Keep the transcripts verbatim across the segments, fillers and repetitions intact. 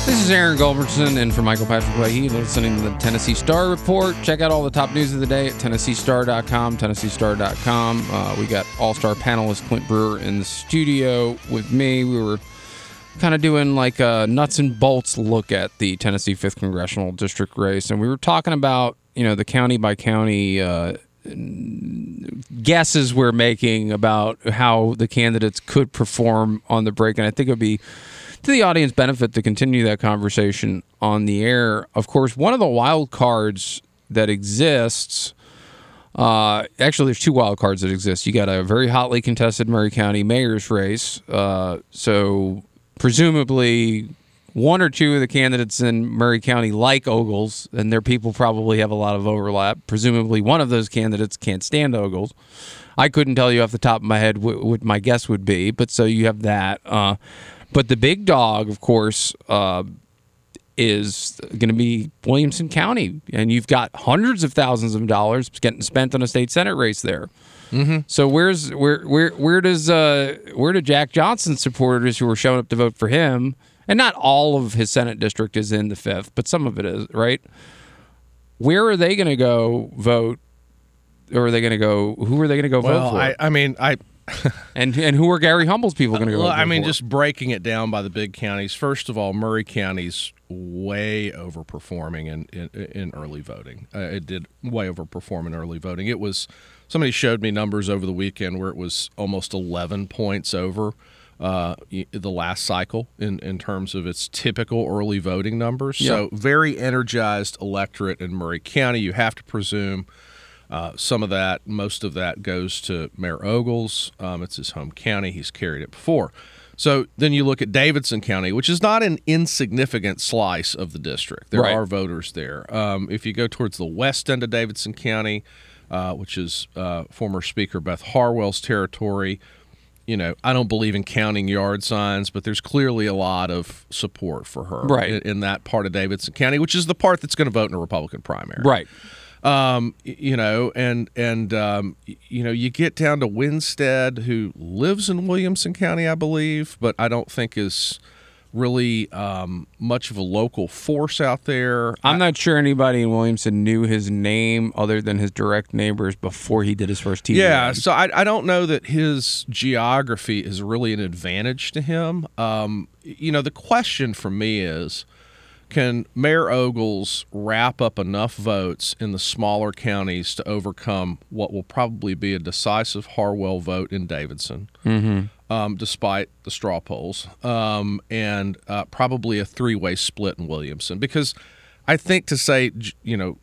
This is Aaron Gulbertson, and for Michael Patrick Leahy, listening to the Tennessee Star Report. Check out all the top news of the day at Tennessee Star dot com, Tennessee Star dot com. Uh, we got all-star panelist Clint Brewer in the studio with me. We were kind of doing like a nuts and bolts look at the Tennessee fifth Congressional District race, and we were talking about, you know, the county-by-county uh, guesses we're making about how the candidates could perform on the break, and I think it would be to the audience benefit to continue that conversation on the air. Of course, one of the wild cards that exists, uh, actually there's two wild cards that exist. You got a very hotly contested Murray County mayor's race. Uh, so presumably one or two of the candidates in Murray County like Ogles, and their people probably have a lot of overlap. Presumably one of those candidates can't stand Ogles. I couldn't tell you off the top of my head what, what my guess would be, but so you have that. Uh, But the big dog, of course, uh, is going to be Williamson County, and you've got hundreds of thousands of dollars getting spent on a state senate race there. Mm-hmm. So where's where where where does uh, where do Jack Johnson supporters who are showing up to vote for him, and not all of his Senate district is in the fifth, but some of it is, right? Where are they going to go vote, or are they going to go? Who are they going to go well, vote for? I, I mean, I. and and who are Gary Humble's people going to go? Well, I mean, for? just breaking it down by the big counties. First of all, Murray County's way overperforming in in, in early voting. Uh, it did way overperform in early voting. It was somebody showed me numbers over the weekend where it was almost eleven points over uh, the last cycle in in terms of its typical early voting numbers. Yeah. So very energized electorate in Murray County. You have to presume. Uh, some of that, most of that goes to Mayor Ogles. Um, it's his home county. He's carried it before. So then you look at Davidson County, which is not an insignificant slice of the district. There right. are voters there. Um, if you go towards the west end of Davidson County, uh, which is uh, former Speaker Beth Harwell's territory, you know, I don't believe in counting yard signs, but there's clearly a lot of support for her right. in, in that part of Davidson County, which is the part that's going to vote in a Republican primary. Right. Um, you know, and and um, you know, you get down to Winstead, who lives in Williamson County, I believe, but I don't think is really um, much of a local force out there. I'm I, not sure anybody in Williamson knew his name other than his direct neighbors before he did his first T V Yeah, ad. so I, I don't know that his geography is really an advantage to him. Um, you know, the question for me is, can Mayor Ogles wrap up enough votes in the smaller counties to overcome what will probably be a decisive Harwell vote in Davidson, mm-hmm. um, despite the straw polls, um, and uh, probably a three-way split in Williamson? Because I think to say, you know,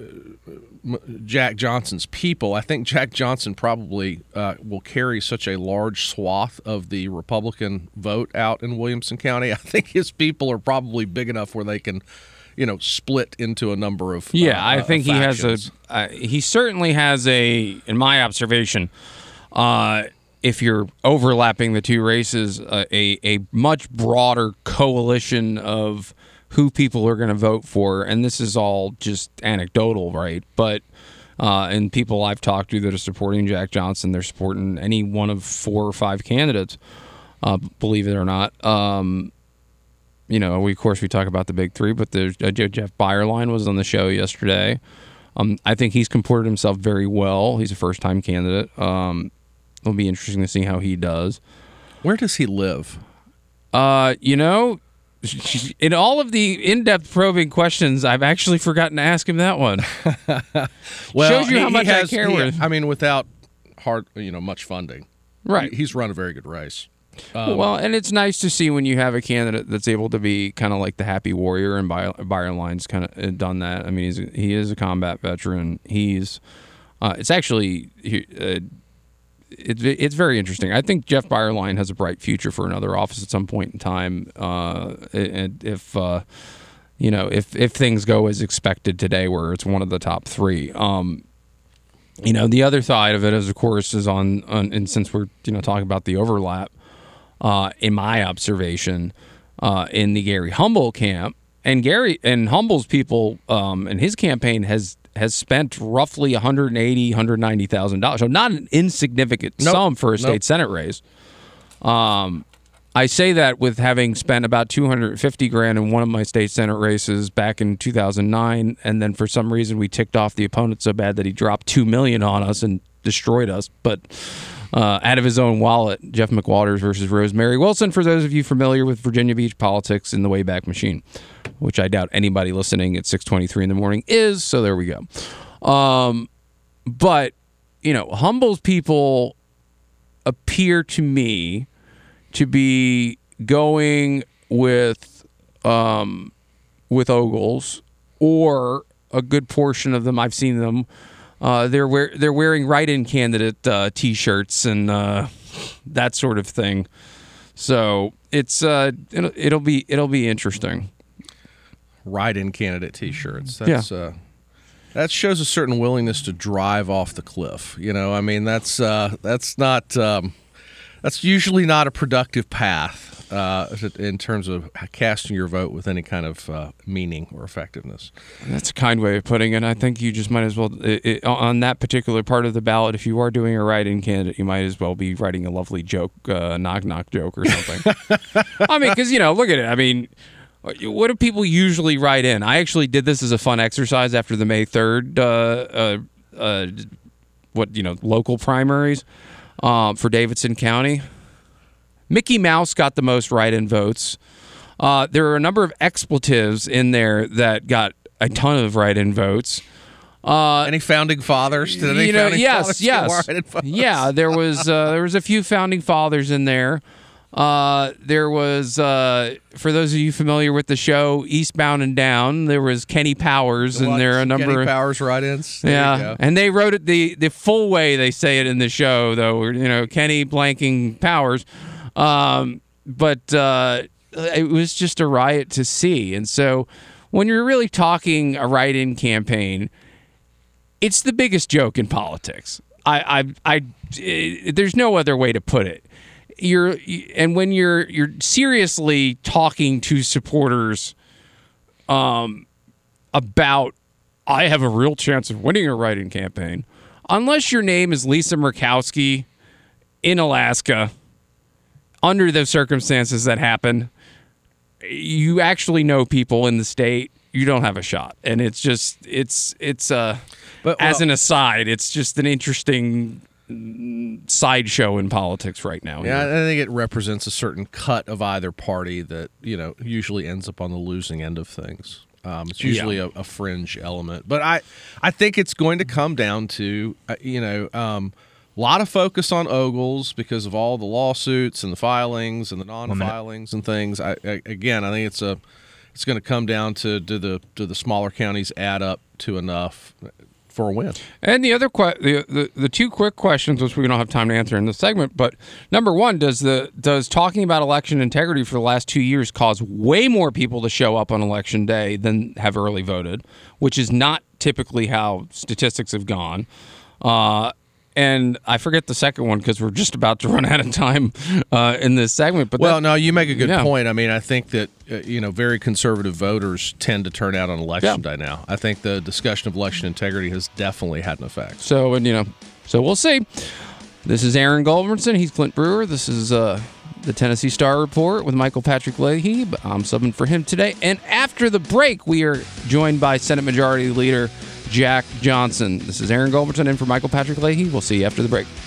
Jack Johnson's people, I think Jack Johnson probably uh, will carry such a large swath of the Republican vote out in Williamson County. I think his people are probably big enough where they can, you know, split into a number of yeah. Uh, I think uh, he has a. Uh, he certainly has a. In my observation, uh, if you're overlapping the two races, uh, a a much broader coalition of who people are going to vote for, and this is all just anecdotal, right? But uh, and people I've talked to that are supporting Jack Johnson, they're supporting any one of four or five candidates, uh, believe it or not. Um, you know, we of course we talk about the big three, but there's uh, Jeff Byerline was on the show yesterday. Um, I think he's comported himself very well. He's a first-time candidate. Um, it'll be interesting to see how he does. Where does he live? Uh, you know. In all of the in-depth probing questions, I've actually forgotten to ask him that one. Well, shows you he, how much he has, I care. He, with. I mean, without hard, you know, much funding, right? He, he's run a very good race. Um, well, and it's nice to see when you have a candidate that's able to be kind of like the happy warrior, and Byerline's kind of done that. I mean, he's he is a combat veteran. He's uh, it's actually. Uh, It, it's very interesting. I think Jeff Byerline has a bright future for another office at some point in time. Uh, and if uh, you know, if if things go as expected today, where it's one of the top three. Um, you know, the other side of it is, of course, is on, on and since we're you know talking about the overlap, uh, in my observation, uh, in the Gary Humble camp, and Gary and Humble's people, um, and his campaign has. has spent roughly one hundred eighty thousand dollars, one hundred ninety thousand dollars. So not an insignificant nope. sum for a state nope. Senate race. Um, I say that with having spent about two hundred fifty grand in one of my state senate races back in two thousand nine, and then for some reason we ticked off the opponent so bad that he dropped two million on us and destroyed us. But uh, out of his own wallet, Jeff McWaters versus Rosemary Wilson. For those of you familiar with Virginia Beach politics in the Wayback Machine, which I doubt anybody listening at six twenty-three in the morning is. So there we go. Um, but you know, Humble's people appear to me to be going with um, with Ogles, or a good portion of them. I've seen them. Uh, they're wear, they're wearing write-in candidate uh, T-shirts and uh, that sort of thing. So it's uh, it'll, it'll be it'll be interesting. Write-in candidate T-shirts. That's, yeah. Uh, that shows a certain willingness to drive off the cliff. You know, I mean, that's uh, that's not. Um, That's usually not a productive path uh, in terms of casting your vote with any kind of uh, meaning or effectiveness. That's a kind way of putting it. I think you just might as well, it, it, on that particular part of the ballot, if you are doing a write-in candidate, you might as well be writing a lovely joke, uh, knock-knock joke or something. I mean, because, you know, look at it. I mean, what do people usually write in? I actually did this as a fun exercise after the May third, uh, uh, uh, what, you know, local primaries. Uh, for Davidson County. Mickey Mouse got the most write-in votes. Uh, there are a number of expletives in there that got a ton of write-in votes. Uh, any founding fathers? Did any you know, founding yes, fathers yes, get votes? Yeah. There was uh, there was a few founding fathers in there. Uh, there was, uh, for those of you familiar with the show, Eastbound and Down, there was Kenny Powers, and there are a number Kenny of Powers write-ins. There yeah, and they wrote it the the full way they say it in the show, though. You know, Kenny blanking Powers, um, but uh, it was just a riot to see. And so, when you're really talking a write-in campaign, it's the biggest joke in politics. I, I, I, it, there's no other way to put it. You're and when you're you're seriously talking to supporters um, about, I have a real chance of winning a write-in campaign, unless your name is Lisa Murkowski in Alaska, under the circumstances that happen, you actually know people in the state, you don't have a shot. And it's just, it's, it's, uh, but, well, as an aside, it's just an interesting sideshow in politics right now. Yeah, I think it represents a certain cut of either party that, you know, usually ends up on the losing end of things. Um, it's usually yeah. a, a fringe element. But I, I think it's going to come down to, uh, you know, um, a lot of focus on Ogles because of all the lawsuits and the filings and the non-filings and things. I, I, again, I think it's a, it's going to come down to do the do the smaller counties add up to enough for a win. And the other que- the, the the two quick questions, which we don't have time to answer in this segment, but number one, does the does talking about election integrity for the last two years cause way more people to show up on election day than have early voted, which is not typically how statistics have gone. Uh, and I forget the second one because we're just about to run out of time uh, in this segment. But well, that, no, you make a good yeah. point. I mean, I think that uh, you know, very conservative voters tend to turn out on election yeah. day now. I think the discussion of election integrity has definitely had an effect. So, and you know, so we'll see. This is Aaron Goldbertson. He's Clint Brewer. This is uh, the Tennessee Star Report with Michael Patrick Leahy. I'm subbing for him today. And after the break, we are joined by Senate Majority Leader Jack Johnson. This is Aaron Goldbertson in for Michael Patrick Leahy. We'll see you after the break.